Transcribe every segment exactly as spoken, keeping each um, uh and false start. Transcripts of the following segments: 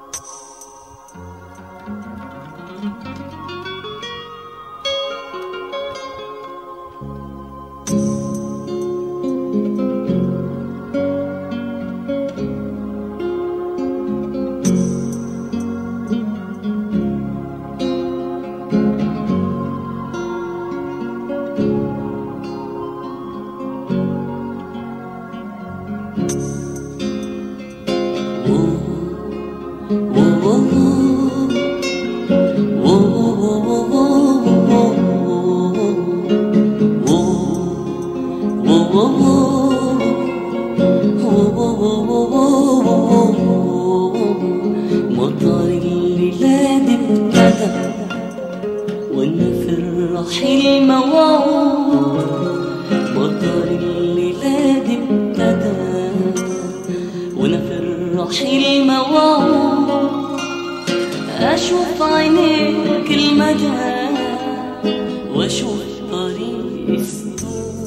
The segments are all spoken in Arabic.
مطر الليلاد ابتدى وانا في الرحيل موعود. مطر الليلاد ابتدى وانا في الرحيل موعود. اشوف عينيك المدى واشوف طريق السود.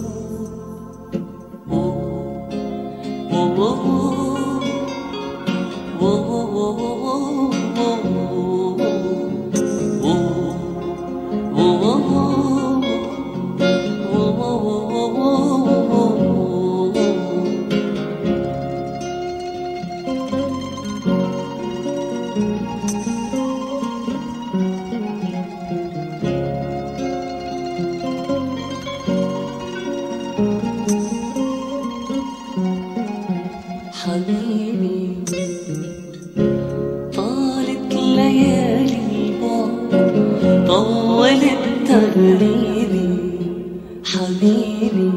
حبيبي طالت ليالي البعد طولت تغريبي. حبيبي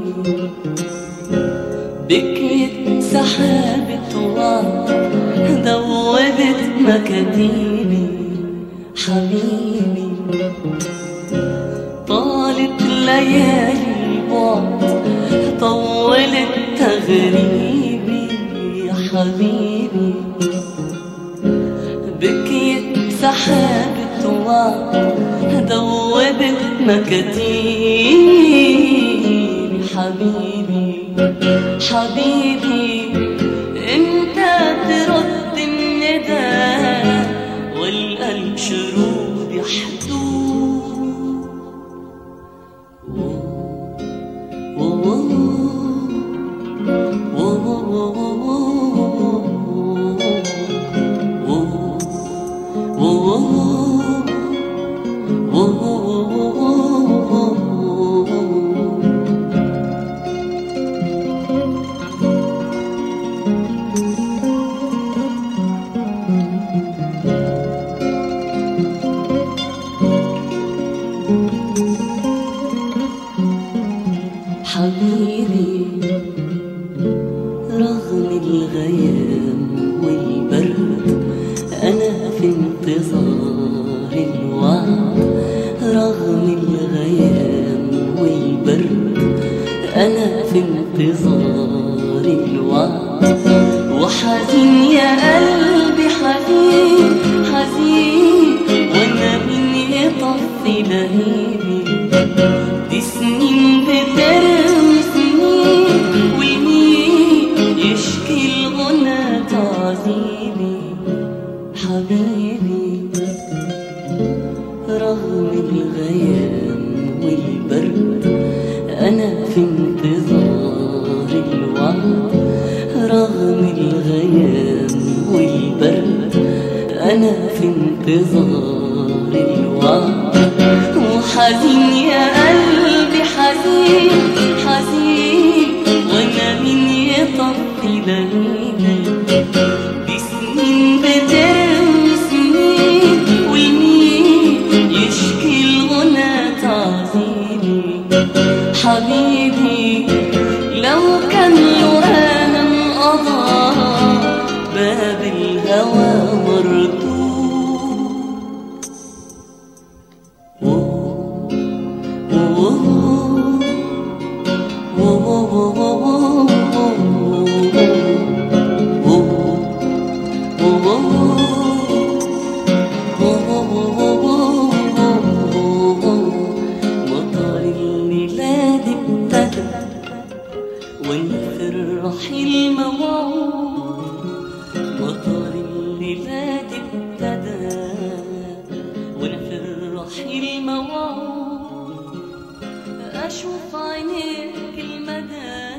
بكيت سحابة وعد دوبت مكاتيبي. حبيبي طالت ليالي البعد طولت تغريبي. حبيبي بكيت سحابة وعد دوبت مكاتيبي. حبيبي حبيبي انت ترد الندى والقلب شرود يحدود. حبيبي رغم الغيام والبرد أنا في انتظار الوعد. رغم الغيام والبرد أنا في انتظار الوعد. وحزين يا قلبي حزين حزين وأنا مين يطفي لهيبي. دي سنين بترمي سنين والمين يشكي الغنى تعذيبي. حبيبي رغم الغيام والبرد أنا في انتظار الوعد. رغم الغيام والبرد أنا في انتظار الوعد. وحزين يا قلبي حزين حزين وانا مين يطفي لهيبي. دي سنين بترمي سنين والمين يشكي الغنى تعذيبي. حبيبي لو كان يوهانا انقضى باب الهوى مردود. مطر الليلاد ابتدى وانا في الرحيل موعود. مطر الليلاد بشوف عينيك المدى